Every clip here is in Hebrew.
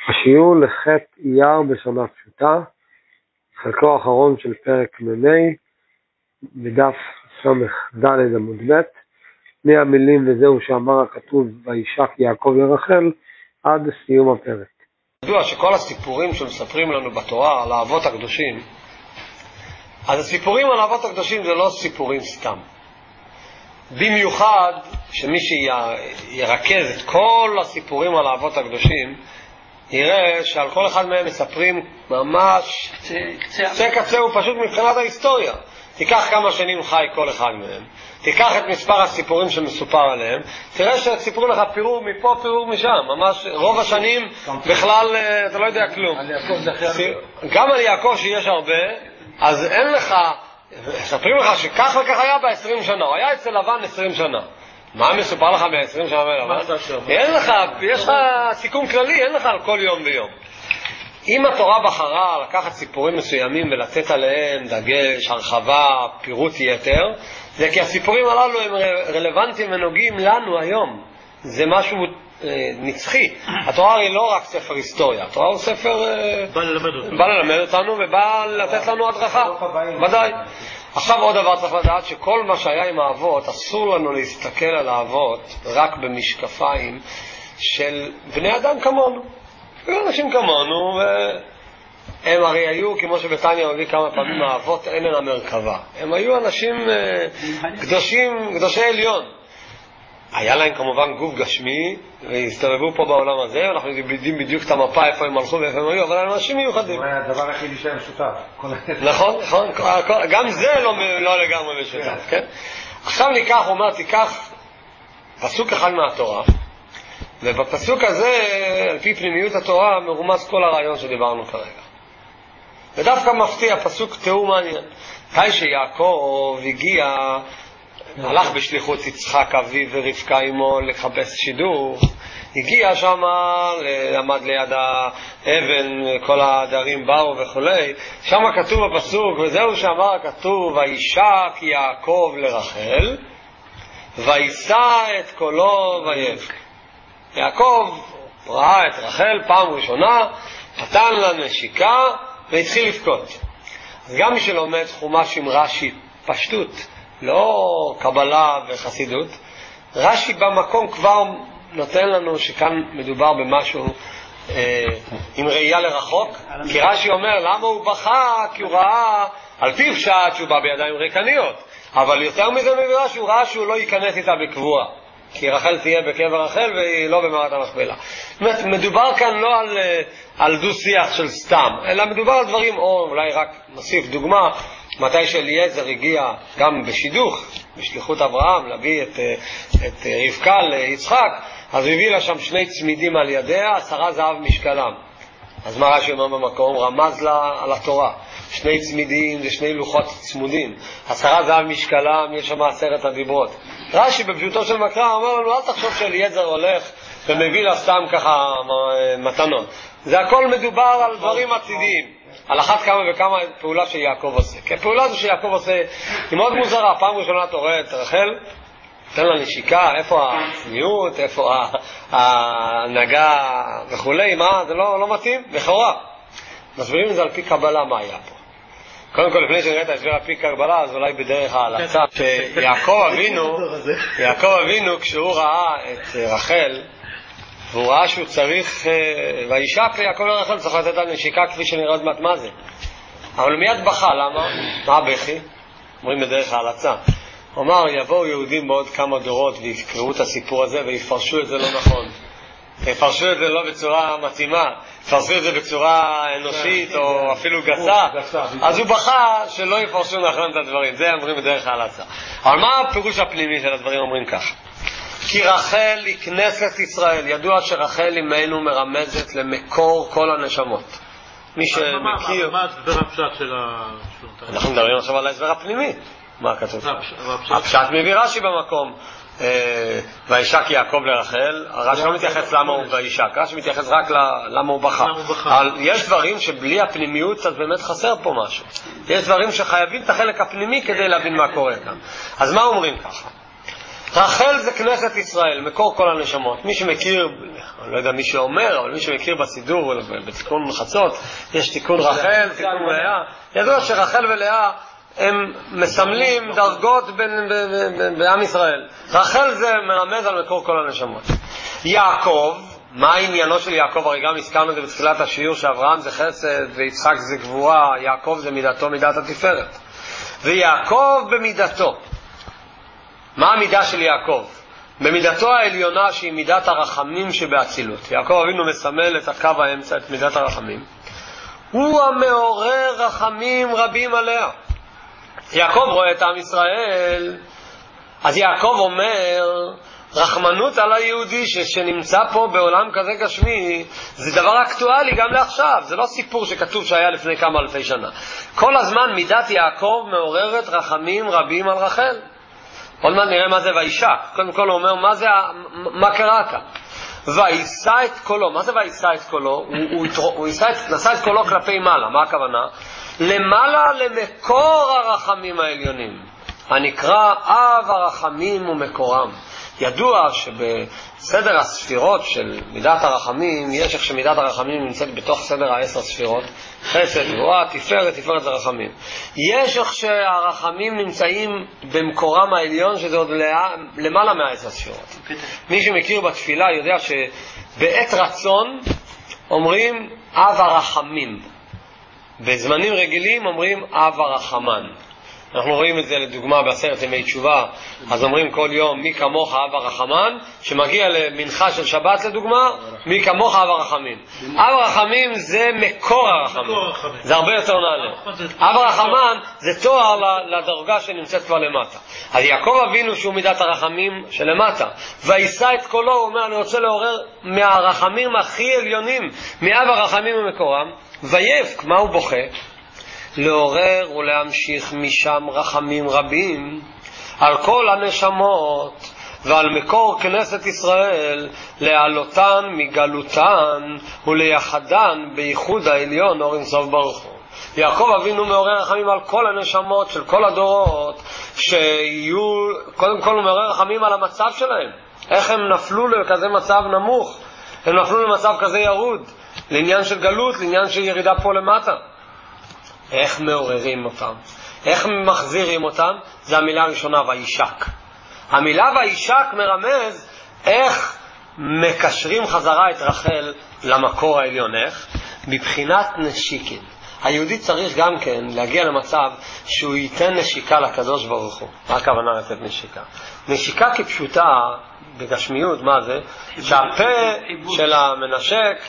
השיעור לחטא אייר בשנה פשוטה, חלקו האחרון של פרק מ"ה, בדף ס"ד עמוד ב', מהמילים וזהו שאמר הכתוב וישק יעקב לרחל, עד סיום הפרק. ידוע שכל הסיפורים שמספרים לנו בתורה על האבות הקדושים, אז הסיפורים על האבות הקדושים זה לא סיפורים סתם. במיוחד שמי שירכז את כל הסיפורים על האבות הקדושים, יראה שעל כל אחד מהם מספרים ממש קצה פשוט מבחינת ההיסטוריה. תיקח כמה שנים חי כל אחד מהם, תיקח את מספר הסיפורים שמסופר עליהם, תראה שסיפרו לך פירור מפה פירור משם, ממש רוב השנים בכלל אתה לא יודע כלום. גם על יעקב שיש הרבה, אז אין לך, מספרים לך שכך וכך היה ב-20 שנה, הוא היה אצל לבן 20 שנה. מה מסופר לך ב-20 שנה בלבן? אין לך, יש לך סיכום כללי, אין לך על כל יום ויום. אם התורה בחרה לקחת סיפורים מסוימים ולתת עליהם דגש, הרחבה, פירוט יתר, זה כי הסיפורים הללו הם רלוונטיים ונוגעים לנו היום. זה משהו נצחי. התורה היא לא רק ספר היסטוריה, התורה הוא ספר בא ללמד אותנו ובא לתת לנו הדרכה. ודאי. עכשיו עוד דבר צריך לדעת שכל מה שהיה עם האבות, אסור לנו להסתכל על האבות רק במשקפיים של בני אדם כמונו. אנשים כמונו, והם הרי היו, כמו שבתניא מביא כמה פעמים, האבות אין אל המרכבה. הם היו אנשים קדושים, קדושי עליון. היה להם כמובן גוף גשמי, והסתובבו פה בעולם הזה, אנחנו יודעים בדיוק את המפה, איפה הם הלכו ואיפה הם היו, אבל הם אנשים מיוחדים. זה היה הדבר הכי שהם משותף. נכון, נכון, גם זה לא לגמרי משותף, כן? עכשיו ניקח, הוא אומר, תיקח פסוק אחד מהתורה, ובפסוק הזה, על פי פנימיות התורה, מרומז כל הרעיון שדיברנו כרגע. ודווקא מפתיע, פסוק תיאור מעניין. אחרי שיעקב הגיע, הלך בשליחות יצחק אביו ורבקה אמו לחפש שידוך, הגיע שם, עמד ליד האבן, כל הדרים באו וכולי, שם כתוב בפסוק, וזהו שאמר הכתוב, וישק יעקב לרחל, וישא את קולו ויבך. יעקב ראה את רחל פעם ראשונה, נתן לה נשיקה והתחיל לבכות. אז גם מי שלומד חומש עם רש"י פשטות, לא קבלה וחסידות, רש"י במקום כבר נותן לנו שכאן מדובר במשהו עם ראייה לרחוק, כי רש"י אומר למה הוא בכה? כי הוא ראה על פיו שעת שהוא בא בידיים ריקניות, אבל יותר מזה מרש"י הוא ראה שהוא לא ייכנס איתה בקבועה, כי רחל תהיה בקבר רחל והיא לא במערת המכפלה. זאת אומרת, מדובר כאן לא על דו-שיח של סתם, אלא מדובר על דברים, או אולי רק נוסיף דוגמה, מתי שאליעזר הגיע גם בשידוך, בשליחות אברהם, להביא את רבקה ליצחק, אז הוא הביא לה שם 2 צמידים על ידיה, 10 זהב משקלם. אז מה רש"י אומר במקום? רמז לה על התורה. 2 צמידים זה 2 לוחות צמודים. 10 זהב משקלם, יש שם 10 הדיברות. רש"י בפשוטו של מקרא אומר לנו, אל תחשוב שאליעזר הולך ומביא לה סתם ככה מתנות. זה הכל מדובר על דברים עתידיים. על אחת כמה וכמה פעולה שיעקב עושה. כי הפעולה הזו שיעקב עושה היא מאוד מוזרה. פעם ראשונה אתה רואה את רחל, תן לה נשיקה, איפה הצניעות, איפה ההנהגה וכולי, מה? זה לא מתאים? לכאורה. מסבירים את זה על פי קבלה מה היה פה. קודם כל, לפני שנראה את ההסבר על פי קבלה, אז אולי בדרך ההלצה, שיעקב אבינו, כשהוא ראה את רחל, והוא ראה שהוא צריך, וישק ליעקב לרחל, צריך לתת על נשיקה כפי שנראה עוד מעט מה זה. אבל מיד בכה, למה? מה הבכי? אומרים בדרך ההלצה. הוא אמר, יבואו יהודים בעוד כמה דורות ויקראו את הסיפור הזה ויפרשו את זה לא נכון. יפרשו את זה לא בצורה מתאימה, יפרשו את זה בצורה אנושית או אפילו גסה. אז הוא בכה שלא יפרשו נכון את הדברים. זה אומרים בדרך ההלצה. אבל מה הפירוש הפנימי של הדברים? אומרים ככה. כי רחל היא כנסת ישראל. ידוע שרחל אימנו מרמזת למקור כל הנשמות. מי שמכיר... מה ההסבר הפשט של אנחנו מדברים עכשיו על ההסבר הפנימי. מה כתוב? הפשט מביא רש"י במקום. וישק יעקב לרחל. רש"י לא מתייחס למה הוא וישק, רש"י מתייחס רק למה הוא בכה. אבל יש דברים שבלי הפנימיות אז באמת חסר פה משהו. יש דברים שחייבים את החלק הפנימי כדי להבין מה קורה כאן. אז מה אומרים ככה? רחל זה כנסת ישראל, מקור כל הנשמות. מי שמכיר, אני לא יודע מי שאומר, אבל מי שמכיר בסידור, בתיקון חצות, יש תיקון רחל, תיקון לאה. ידוע שרחל ולאה הם מסמלים דרגות בעם ישראל. רחל זה מרמז על מקור כל הנשמות. יעקב, מה עניינו של יעקב? הרי גם הזכרנו את זה בתחילת השיעור, שאברהם זה חסד ויצחק זה גבורה, יעקב זה מידתו, מידת התפארת. ויעקב במידתו, מה המידה של יעקב? במידתו העליונה שהיא מידת הרחמים שבאצילות. יעקב אבינו מסמל את הקו האמצע, את מידת הרחמים. הוא המעורר רחמים רבים עליה. יעקב רואה את עם ישראל, אז יעקב אומר, רחמנות על היהודי שנמצא פה בעולם כזה גשמי, זה דבר אקטואלי גם לעכשיו. זה לא סיפור שכתוב שהיה לפני כמה אלפי שנה. כל הזמן מידת יעקב מעוררת רחמים רבים על רחל. עוד מעט נראה מה זה וישק. קודם כל הוא אומר מה קרה כאן. וישא את קולו. מה זה וישא את קולו? הוא נשא את קולו כלפי מעלה. מה הכוונה? למעלה למקור הרחמים העליונים, הנקרא אב הרחמים ומקורם. ידוע שבסדר הספירות של מידת הרחמים, יש איך שמידת הרחמים נמצאת בתוך סדר 10 ספירות, חסד, גבורה, תפארת, תפארת זה רחמים. יש איך שהרחמים נמצאים במקורם העליון, שזה עוד למעלה מה10 ספירות. מי שמכיר בתפילה יודע שבעת רצון אומרים אב הרחמים, בזמנים רגילים אומרים אב הרחמן. אנחנו רואים את זה לדוגמה בעשרת ימי תשובה, אז אומרים כל יום מי כמוך אב הרחמן, שמגיע למנחה של שבת לדוגמה, מי כמוך אב הרחמים. אב הרחמים זה מקור הרחמים, זה הרבה יותר נעלה. אב הרחמן זה תואר לדרגה שנמצאת כבר למטה. אז יעקב אבינו שהוא מידת הרחמים שלמטה, וישא את קולו, הוא אומר אני רוצה לעורר מהרחמים הכי עליונים, מאב הרחמים ומקורם, ויבך, מה הוא בוכה? לעורר ולהמשיך משם רחמים רבים על כל הנשמות ועל מקור כנסת ישראל, להעלותן מגלותן ולייחדן בייחוד העליון אור אינסוף ברוך הוא. יעקב אבינו מעורר רחמים על כל הנשמות של כל הדורות, שיהיו, קודם כל הוא מעורר רחמים על המצב שלהם, איך הם נפלו לכזה מצב נמוך, הם נפלו למצב כזה ירוד, לעניין של גלות, לעניין של ירידה פה למטה. איך מעוררים אותם, איך מחזירים אותם? זה המילה הראשונה, וישק. המילה וישק מרמז איך מקשרים חזרה את רחל למקור העליון. איך? מבחינת נשיקין. היהודי צריך גם כן להגיע למצב שהוא ייתן נשיקה לקדוש ברוך הוא. מה הכוונה לתת נשיקה? נשיקה כפשוטה בגשמיות, מה זה? שהפה של המנשק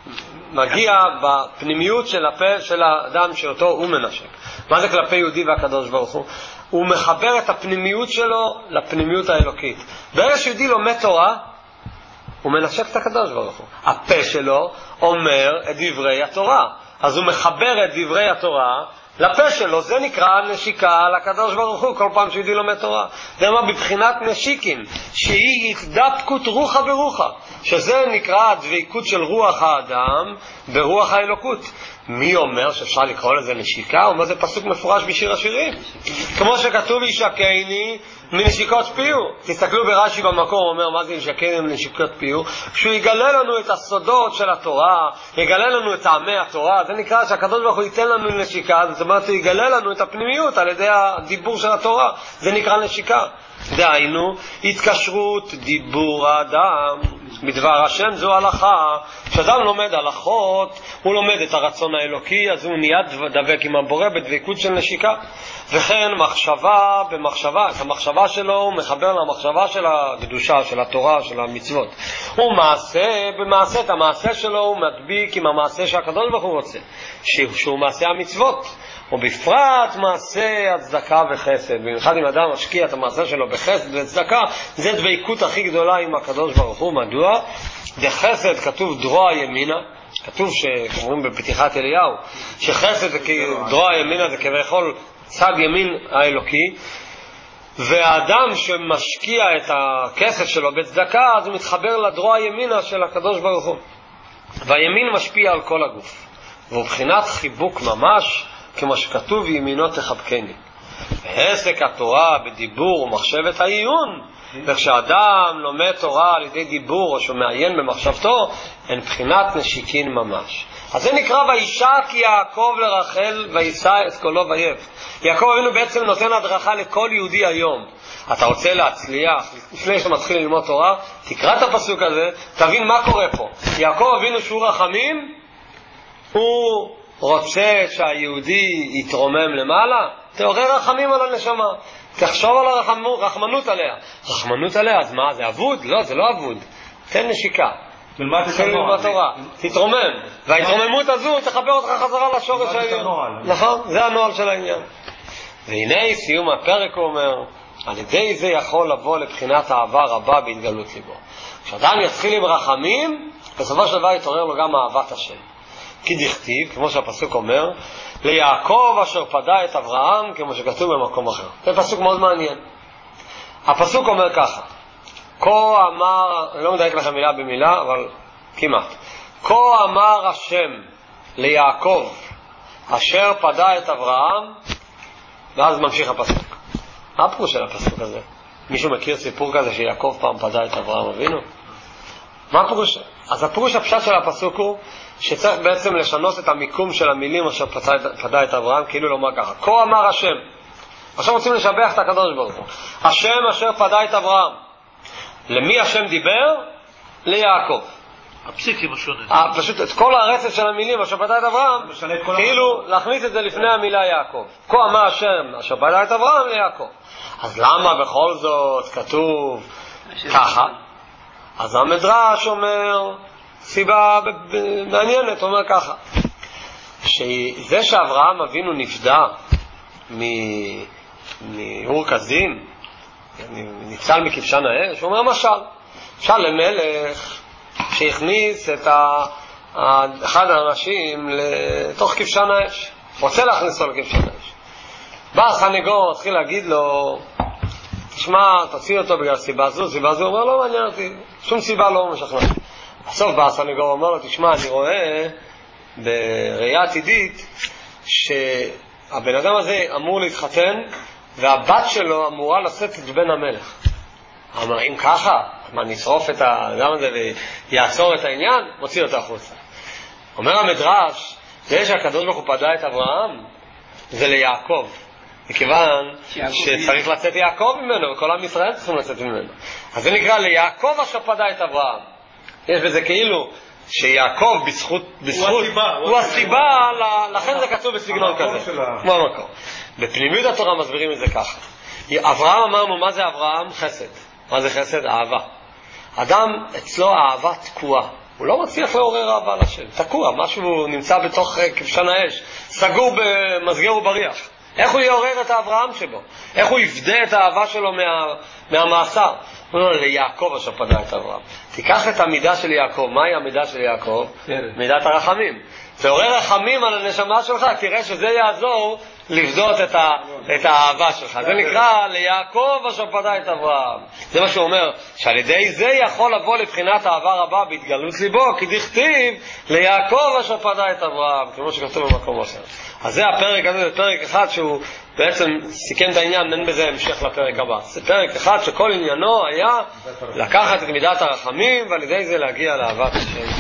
מגיע בפנימיות של הפה של האדם שאותו הוא מנשק. מה זה כלפי יהודי והקדוש ברוך הוא? הוא מחבר את הפנימיות שלו לפנימיות האלוקית. ברגע שיהודי לומד תורה, הוא מנשק את הקדוש ברוך הוא. הפה שלו אומר את דברי התורה, אז הוא מחבר את דברי התורה לפה שלו. זה נקרא נשיקה לקדוש ברוך הוא כל פעם שיהודי לומד תורה. זה מה בבחינת נשיקים, שהיא התדבקות רוחה ברוחה, שזה נקרא הדבקות של רוח האדם ברוח האלוקות. מי אומר שאפשר לקרוא לזה נשיקה? הוא אומר זה פסוק מפורש בשיר השירים, כמו שכתוב ישקני מנשיקות פיו. תסתכלו ברש"י במקור, הוא אומר מה זה ישקני מנשיקות פיו, שהוא יגלה לנו את הסודות של התורה, יגלה לנו את טעמי התורה. זה נקרא שהקדוש ברוך הוא ייתן לנו נשיקה, זאת אומרת הוא יגלה לנו את הפנימיות על ידי הדיבור של התורה, זה נקרא נשיקה. דהיינו התקשרות דיבור האדם בדבר השם, זו הלכה. כשאדם לומד הלכות הוא לומד את הרצון האלוקי, אז הוא נהיה דבק עם הבורא בדבקות של נשיקה. וכן מחשבה במחשבה, את המחשבה שלו הוא מחבר למחשבה של הקדושה, של התורה, של המצוות. הוא מעשה במעשה, את המעשה שלו הוא מדביק עם המעשה שהקדוש ברוך הוא רוצה, שהוא מעשה המצוות, ובפרט מעשה הצדקה וחסד. במיוחד אם אדם משקיע את המעשה שלו בחסד וצדקה, זה דבקות הכי גדולה עם הקדוש ברוך הוא. מדוע? בחסד כתוב דרוע ימינה, כתוב שאומרים בפתיחת אליהו שחסד זה דרוע ימינה, זה כביכול צד ימין האלוקי, והאדם שמשקיע את הכסף שלו בצדקה אז הוא מתחבר לדרוע ימינה של הקדוש ברוך הוא, והימין משפיע על כל הגוף, ובבחינת חיבוק ממש, כמו שכתוב ימינו תחבקני. העסק התורה בדיבור ומחשבת העיון וכשאדם לומד תורה על ידי דיבור או שהוא מעיין במחשבתו, אין בחינת נשיקין ממש. אז זה נקרא וישק יעקב לרחל וישא את קולו ויבך. יעקב אבינו בעצם נותן הדרכה לכל יהודי היום. אתה רוצה להצליח, לפני שאתה מתחיל ללמוד תורה, תקרא את הפסוק הזה, תבין מה קורה פה. יעקב אבינו שהוא רחמים, הוא רוצה שהיהודי יתרומם למעלה, תעורר רחמים על הנשמה, תחשוב על הרחמנות עליה. רחמנות עליה, אז מה? זה אבוד? לא, זה לא אבוד. תן נשיקה. תתחיל ללמוד תורה, תתרומם, וההתרוממות הזו תחבר אותך חזרה לשורש העליון. נכון, זה הנועל של העניין. והנה סיום הפרק הוא אומר, על ידי זה יכול לבוא לבחינת אהבה רבה בהתגלות ליבו. כשאדם יתחיל עם רחמים, בסופו של דבר יתעורר לו גם אהבת השם. כי דכתיב, כמו שהפסוק אומר, ליעקב אשר פדה את אברהם, כמו שכתוב במקום אחר. זה פסוק מאוד מעניין. הפסוק אומר ככה, כה אמר, אני לא מדייק לכם מילה במילה, אבל כמעט. כה אמר השם ליעקב אשר פדה את אברהם, ואז ממשיך הפסוק. מה הפירוש של הפסוק הזה? מישהו מכיר סיפור כזה שיעקב פעם פדה את אברהם אבינו? מה הפירוש? אז הפירוש הפשט של הפסוק הוא שצריך בעצם לשנות את המיקום של המילים אשר פדה את אברהם, כאילו לומר ככה, כה אמר השם. עכשיו רוצים לשבח את הקדוש ברוך הוא. השם אשר פדה את אברהם. למי השם דיבר? ליעקב. הפסיקים השונה. פשוט את כל הרצף של המילים אשר פדה את אברהם, כאילו להכניס את זה לפני המילה יעקב. כה אמר השם אשר פדה את אברהם ליעקב. אז למה בכל זאת כתוב ככה? אז המדרש אומר סיבה מעניינת, אומר ככה, שזה שאברהם אבינו נפדה מאור כזים, ניצל מכבשן האש, הוא אומר משל למלך שהכניס את אחד האנשים לתוך כבשן האש, רוצה להכניסו לכבשן האש. בא הסנגור, התחיל להגיד לו, תשמע, תוציא אותו בגלל סיבה זו, הוא אומר, לא מעניין אותי, שום סיבה לא משכנע. בסוף בא הסנגור, אומר לו, תשמע, אני רואה בראייה עתידית שהבן אדם הזה אמור להתחתן והבת שלו אמורה לשאת את בן המלך. אמר, אם ככה, מה, נשרוף את האדם הזה ויעצור את העניין? מוציא אותו החוצה. אומר המדרש, זה שהקדוש ברוך הוא פדה את אברהם, זה ליעקב. מכיוון שצריך לצאת יעקב ממנו, וכל עם ישראל צריכים לצאת ממנו. אז זה נקרא ליעקב אשר פדה את אברהם. יש בזה כאילו שיעקב הוא הסיבה, לכן זה כתוב בסגנון כזה. כמו המקור. בפנימיות התורה מסבירים את זה ככה. אברהם, אמרנו, מה זה אברהם? חסד. מה זה חסד? אהבה. אדם אצלו האהבה תקועה. הוא לא מצליח לעורר אהבה לשם. תקוע, משהו נמצא בתוך כבשן האש. סגור במסגר ובריח. איך הוא יעורר את האברהם שבו? איך הוא יפדה את האהבה שלו מהמאסר? הוא אומר, ליעקב אשר פדה את אברהם. תיקח את המידה של יעקב. מהי המידה של יעקב? מידת הרחמים. תעורר רחמים על הנשמה שלך, תראה שזה יעזור לבדות את האהבה שלך. זה נקרא ליעקב אשר פדה את אברהם. זה מה שהוא אומר, שעל ידי זה יכול לבוא לבחינת אהבה רבה בהתגלות ליבו, כי דכתיב ליעקב אשר פדה את אברהם, כמו שכתוב במקום אחר. אז זה הפרק הזה, זה פרק אחד שהוא בעצם סיכם את העניין, אין בזה המשך לפרק הבא. זה פרק אחד שכל עניינו היה לקחת את מידת הרחמים ועל ידי זה להגיע לאהבת השם.